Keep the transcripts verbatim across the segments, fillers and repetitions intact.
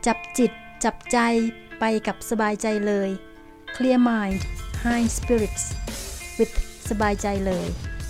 จับจิตจับใจไปกับสบายใจเลย Clear Mind High Spirits with สบายใจเลย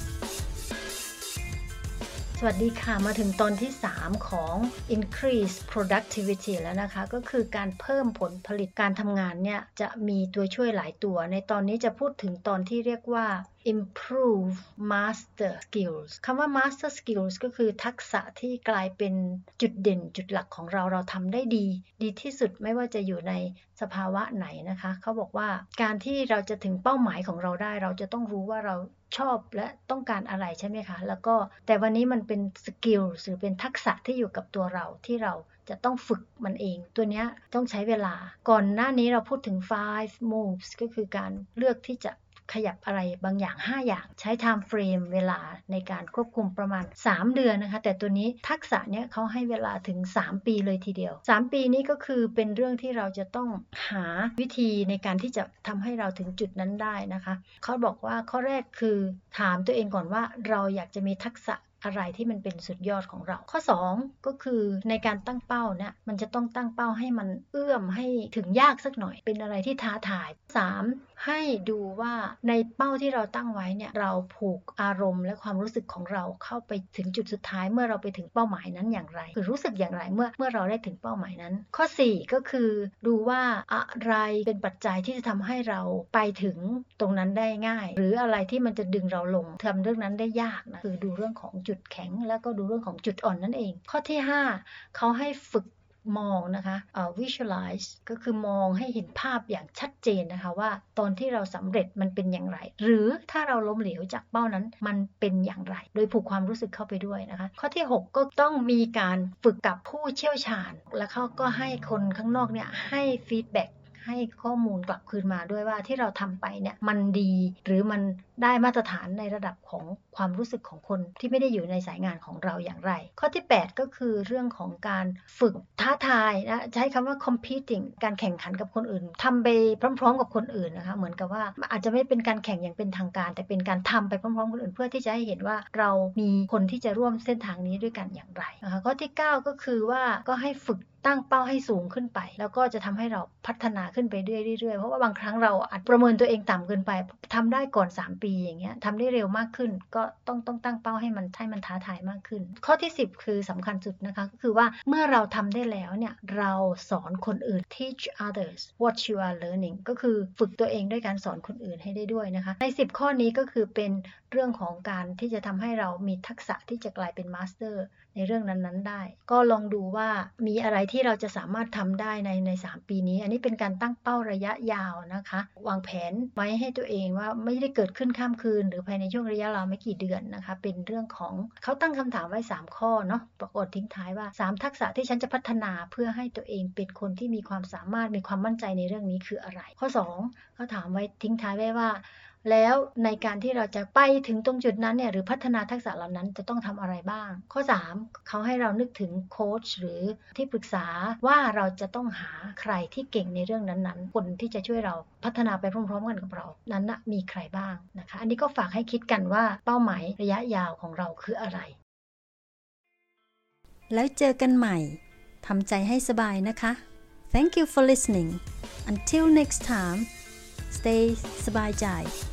สวัสดีค่ะมาถึงตอนที่สามของ Increase Productivity แล้วนะคะก็คือการเพิ่มผลผลิตการทำงานเนี่ยจะมีตัวช่วยหลายตัวในตอนนี้จะพูดถึงตอนที่เรียกว่า Improve Master Skills คำว่า Master Skills ก็คือทักษะที่กลายเป็นจุดเด่นจุดหลักของเราเราทำได้ดีดีที่สุดไม่ว่าจะอยู่ในสภาวะไหนนะคะเขาบอกว่าการที่เราจะถึงเป้าหมายของเราได้เราจะต้องรู้ว่าเราชอบและต้องการอะไรใช่ไหมคะแล้วก็แต่วันนี้มันเป็นสกิลหรือเป็นทักษะที่อยู่กับตัวเราที่เราจะต้องฝึกมันเองตัวนี้ต้องใช้เวลาก่อนหน้านี้เราพูดถึง five moves ก็คือการเลือกที่จะขยับอะไรบางอย่างห้าอย่างใช้ time frame เวลาในการควบคุมประมาณสามเดือนนะคะแต่ตัวนี้ทักษะเนี้ยเขาให้เวลาถึงสามปีเลยทีเดียวสามปีนี้ก็คือเป็นเรื่องที่เราจะต้องหาวิธีในการที่จะทำให้เราถึงจุดนั้นได้นะคะเขาบอกว่าข้อแรกคือถามตัวเองก่อนว่าเราอยากจะมีทักษะอะไรที่มันเป็นสุดยอดของเราข้อสองก็คือในการตั้งเป้าเนี่ยมันจะต้องตั้งเป้าให้มันเอื้อมให้ถึงยากสักหน่อยเป็นอะไรที่ท้าทายสามให้ดูว่าในเป้าที่เราตั้งไว้เนี่ยเราผูกอารมณ์และความรู้สึกของเราเข้าไปถึงจุดสุดท้ายเมื่อเราไปถึงเป้าหมายนั้นอย่างไรคือรู้สึกอย่างไรเมื่อเมื่อเราได้ถึงเป้าหมายนั้นข้อสี่ก็คือดูว่าอะไรเป็นปัจจัยที่จะทำให้เราไปถึงตรงนั้นได้ง่ายหรืออะไรที่มันจะดึงเราลงทำเรื่องนั้นได้ยากนะคือดูเรื่องของจุดแข็งแล้วก็ดูเรื่องของจุดอ่อนนั่นเองข้อที่ห้าเขาให้ฝึกมองนะคะเอ่อ visualize ก็คือมองให้เห็นภาพอย่างชัดเจนนะคะว่าตอนที่เราสำเร็จมันเป็นอย่างไรหรือถ้าเราล้มเหลวจากเป้านั้นมันเป็นอย่างไรโดยผูกความรู้สึกเข้าไปด้วยนะคะข้อที่หกก็ต้องมีการฝึกกับผู้เชี่ยวชาญแล้วเขาก็ให้คนข้างนอกเนี่ยให้ฟีดแบ็กให้ข้อมูลกลับคืนมาด้วยว่าที่เราทำไปเนี่ยมันดีหรือมันได้มาตรฐานในระดับของความรู้สึกของคนที่ไม่ได้อยู่ในสายงานของเราอย่างไรข้อที่แปดก็คือเรื่องของการฝึกท้าทายนะใช้คำว่า competing การแข่งขันกับคนอื่นทำไปพร้อมๆกับคนอื่นนะคะเหมือนกับว่าอาจจะไม่เป็นการแข่งอย่างเป็นทางการแต่เป็นการทำไปพร้อมๆกับคนอื่นเพื่อที่จะให้เห็นว่าเรามีคนที่จะร่วมเส้นทางนี้ด้วยกันอย่างไรนะคะข้อที่เก้าก็คือว่าก็ให้ฝึกตั้งเป้าให้สูงขึ้นไปแล้วก็จะทำให้เราพัฒนาขึ้นไปเรื่อยๆเพราะว่าบางครั้งเราอาจประเมินตัวเองต่ำเกินไปทำได้ก่อนสามปีอย่างเงี้ยทำได้เร็วมากขึ้นก็ต้องต้องตั้งเป้าให้มันให้มันท้าทายมากขึ้นข้อที่สิบคือสำคัญสุดนะคะก็คือว่าเมื่อเราทำได้แล้วเนี่ยเราสอนคนอื่น teach others what you are learning ก็คือฝึกตัวเองด้วยการสอนคนอื่นให้ได้ด้วยนะคะในสิบข้อนี้ก็คือเป็นเรื่องของการที่จะทำให้เรามีทักษะที่จะกลายเป็นมาสเตอร์ในเรื่องนั้นๆได้ก็ลองดูว่ามีอะไรที่เราจะสามารถทำได้ในในสามปีนี้อันนี้เป็นการตั้งเป้าระยะยาวนะคะวางแผนไว้ให้ตัวเองว่าไม่ได้เกิดขึ้นข้ามคืนหรือภายในช่วงระยะเวลาไม่กี่เดือนนะคะเป็นเรื่องของเขาตั้งคำถามไว้สามข้อเนาะประกอบทิ้งท้ายว่าสามทักษะที่ฉันจะพัฒนาเพื่อให้ตัวเองเป็นคนที่มีความสามารถมีความมั่นใจในเรื่องนี้คืออะไรข้อสองเขาถามไว้ทิ้งท้ายไว้ว่าแล้วในการที่เราจะไปถึงตรงจุดนั้นเนี่ยหรือพัฒนาทักษะเหล่านั้นจะต้องทำอะไรบ้างข้อสามเขาให้เรานึกถึงโค้ชหรือที่ปรึกษาว่าเราจะต้องหาใครที่เก่งในเรื่องนั้นๆคนที่จะช่วยเราพัฒนาไปพร้อมๆกันกับเรานั้นนะมีใครบ้างนะคะอันนี้ก็ฝากให้คิดกันว่าเป้าหมายระยะยาวของเราคืออะไรแล้วเจอกันใหม่ทำใจให้สบายนะคะ Thank you for listening. Until next time, stay สบายใจ